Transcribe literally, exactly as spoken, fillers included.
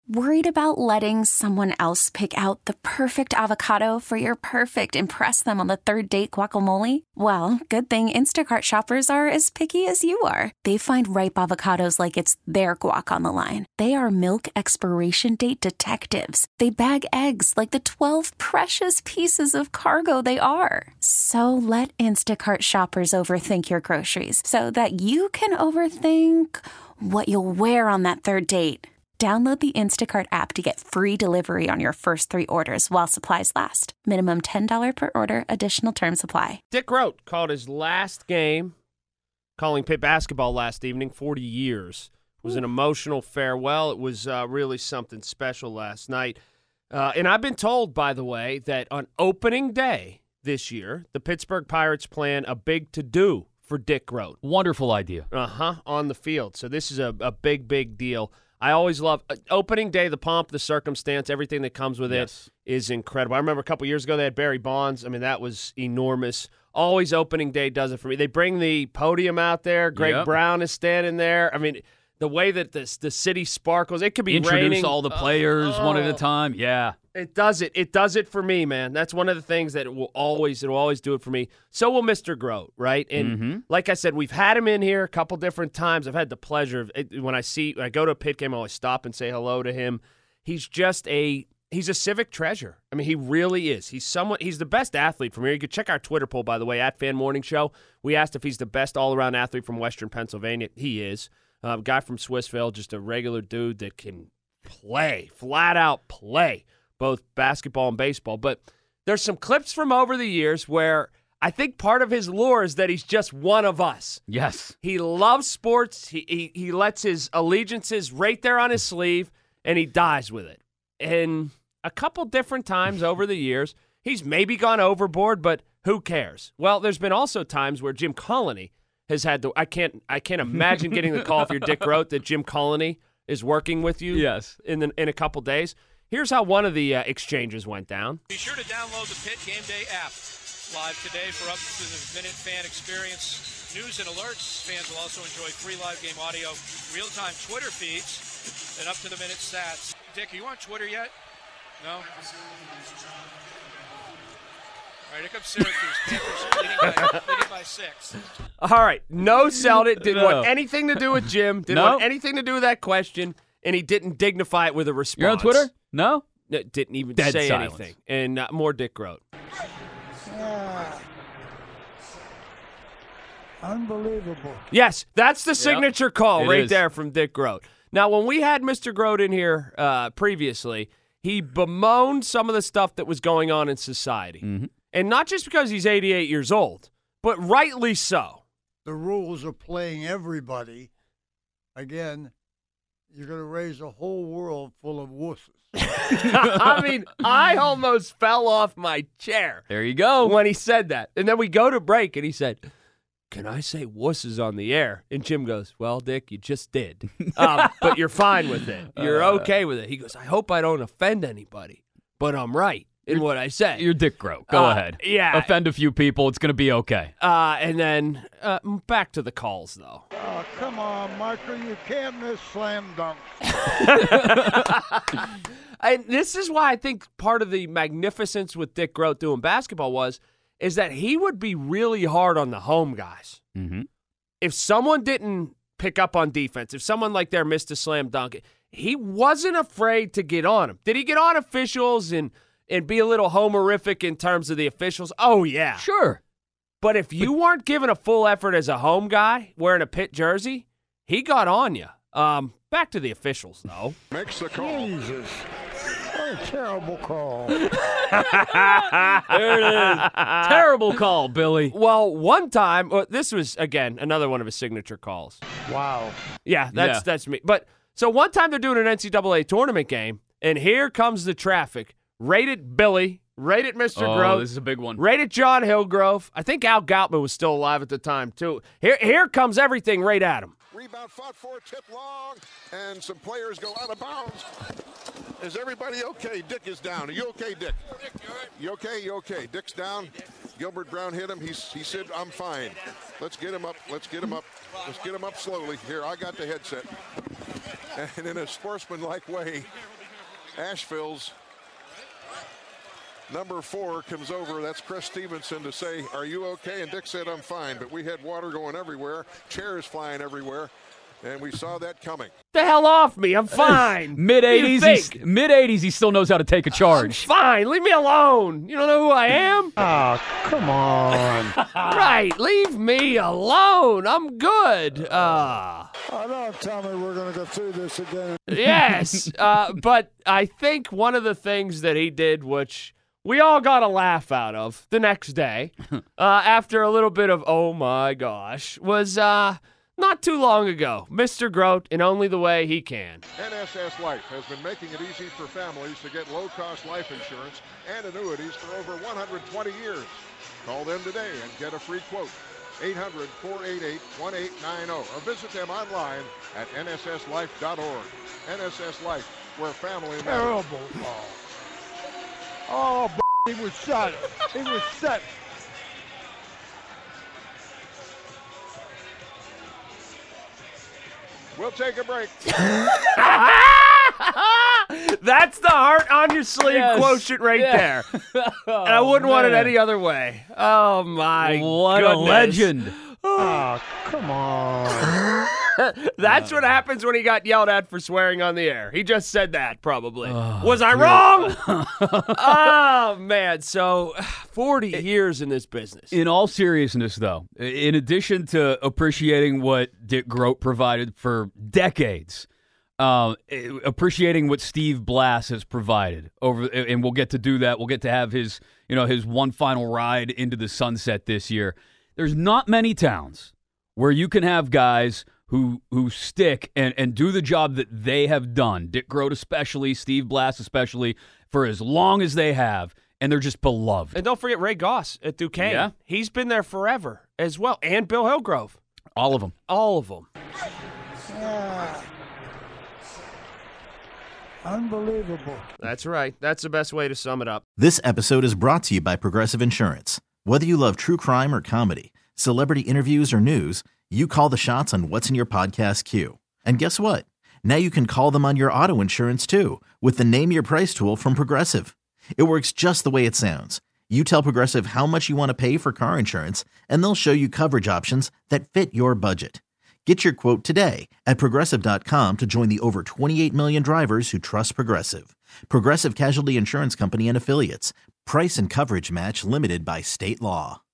Worried about letting someone else pick out the perfect avocado for your perfect impress them on the third date guacamole? Well, good thing Instacart shoppers are as picky as you are. They find ripe avocados like it's their guac on the line. They are milk expiration date detectives. They bag eggs like the twelve precious pieces of cargo they are. So let Instacart shoppers overthink your groceries so that you can overthink what you'll wear on that third date. Download the Instacart app to get free delivery on your first three orders while supplies last. Minimum ten dollars per order. Additional terms apply. Dick Groat called his last game, calling Pitt basketball last evening, forty years. It was an emotional farewell. It was uh, really something special last night. Uh, and I've been told, by the way, that on opening day this year, the Pittsburgh Pirates plan a big to-do for Dick Groat. Wonderful idea. Uh-huh, on the field. So this is a, a big, big deal. I always love uh, opening day, the pomp, the circumstance, everything that comes with yes. it is incredible. I remember a couple years ago they had Barry Bonds. I mean, that was enormous. Always opening day does it for me. They bring the podium out there. Greg yep. Brown is standing there. I mean, the way that this, the city sparkles, it could be Introduce raining. all the players oh, one at a time. Yeah. It does it. It does it for me, man. That's one of the things that it will always, it will always do it for me. So will Mister Groat, right? And mm-hmm. like I said, we've had him in here a couple different times. I've had the pleasure of it, when I see, when I go to a Pitt game, I always stop and say hello to him. He's just a, he's a civic treasure. I mean, he really is. He's someone, he's the best athlete from here. You could check our Twitter poll, by the way, at Fan Morning Show. We asked if he's the best all-around athlete from Western Pennsylvania. He is. A uh, guy from Swissville, just a regular dude that can play, flat out play, both basketball and baseball. But there's some clips from over the years where I think part of his lure is that he's just one of us. Yes. He loves sports. He, he, he lets his allegiances right there on his sleeve, and he dies with it. And a couple different times over the years, he's maybe gone overboard, but who cares? Well, there's been also times where Jim Colony has had the – I can't I can't imagine getting the call if you're Dick Groat that Jim Colony is working with you yes. in the, in a couple days. Here's how one of the uh, exchanges went down. Be sure to download the Pitt Game Day app. Live today for up to the minute fan experience. News and alerts. Fans will also enjoy free live game audio, real-time Twitter feeds, and up to the minute stats. Dick, are you on Twitter yet? No? All right, here comes Syracuse. Panthers leading by, leading by six. All right. No, sold it. Didn't no. want anything to do with Jim. Didn't no. want anything to do with that question, and he didn't dignify it with a response. You're on Twitter? No? No, didn't even Dead say silence. anything. And uh, more Dick Groat. Yeah. Unbelievable. Yes, that's the signature call It right is. there from Dick Groat. Now, when we had Mister Groat in here uh, previously, he bemoaned some of the stuff that was going on in society. Mm-hmm. And not just because he's eighty-eight years old, but rightly so. The rules are playing everybody. Again, you're going to raise a whole world full of wusses. I mean, I almost fell off my chair. There you go. When he said that. And then we go to break, and he said, can I say wusses on the air? And Jim goes, well, Dick, you just did. um, but you're fine with it. You're Uh, okay with it. He goes, I hope I don't offend anybody, but I'm right in what I say. You're Dick Groat. Go Uh, ahead. yeah. Offend a few people. It's going to be okay. Uh, and then uh, back to the calls, though. Oh, come on, Michael. You can't miss slam dunk. And this is why I think part of the magnificence with Dick Groat doing basketball was, is that he would be really hard on the home guys. Mm-hmm. If someone didn't pick up on defense, if someone like there missed a slam dunk, he wasn't afraid to get on them. Did he get on officials and, and be a little homerific in terms of the officials? Oh, yeah. Sure. But if you weren't giving a full effort as a home guy wearing a Pitt jersey, he got on you. Um, back to the officials, though. Makes the call. Jesus. What a terrible call. There it is. Terrible call, Billy. Well, one time, well, this was, again, another one of his signature calls. Wow. Yeah, that's Yeah. that's me. But so one time they're doing an N C double A tournament game, and here comes the traffic. Right at Billy, right at Mister Oh, Grove, this is a big one. right at John Hillgrove. I think Al Goutman was still alive at the time, too. Here, here comes everything right at him. Rebound fought for, tip long, and some players go out of bounds. Is everybody okay? Dick is down. Are you okay, Dick? You okay? You okay? Dick's down. Gilbert Brown hit him. He's, he said, I'm fine. Let's get him up. Let's get him up. Let's get him up slowly. Here, I got the headset. And in a sportsmanlike way, Asheville's number four comes over. That's Chris Stevenson to say, are you okay? And Dick said, I'm fine. But we had water going everywhere, chairs flying everywhere, and we saw that coming. The hell off me. I'm fine. Mid eighties, he, mid eighties, he still knows how to take a charge. I'm fine. Leave me alone. You don't know who I am? Oh, come on. Right. Leave me alone. I'm good. Uh, Oh, don't tell me we're going to go through this again. yes. Uh, but I think one of the things that he did, which we all got a laugh out of the next day, uh, after a little bit of, oh my gosh, was uh, not too long ago. Mister Grote in only the way he can. N S S Life has been making it easy for families to get low-cost life insurance and annuities for over one hundred twenty years. Call them today and get a free quote. eight hundred, four eight eight, one eight nine zero or visit them online at N S S life dot org. N S S Life, where family matters. Terrible ball. Oh, b- he was shot. He was set. We'll take a break. That's the heart on your sleeve Yes. quotient right Yeah. there. And I wouldn't want it man. any other way. Oh, my What goodness. a legend. Oh, come on. That's what happens when he got yelled at for swearing on the air. He just said that, probably. Oh, Was I wrong? Oh, man. So, forty years in this business. In all seriousness, though, in addition to appreciating what Dick Grote provided for decades, um, appreciating what Steve Blass has provided over, and we'll get to do that. We'll get to have his, you know, his one final ride into the sunset this year. There's not many towns where you can have guys who who stick and, and do the job that they have done, Dick Grote especially, Steve Blass especially, for as long as they have, and they're just beloved. And don't forget Ray Goss at Duquesne. Yeah. He's been there forever as well. And Bill Hillgrove. All of them. All of them. Yeah. Unbelievable. That's right. That's the best way to sum it up. This episode is brought to you by Progressive Insurance. Whether you love true crime or comedy, celebrity interviews or news, you call the shots on what's in your podcast queue. And guess what? Now you can call them on your auto insurance too with the Name Your Price tool from Progressive. It works just the way it sounds. You tell Progressive how much you want to pay for car insurance, and they'll show you coverage options that fit your budget. Get your quote today at Progressive dot com to join the over twenty-eight million drivers who trust Progressive. Progressive Casualty Insurance Company and Affiliates. Price and coverage match limited by state law.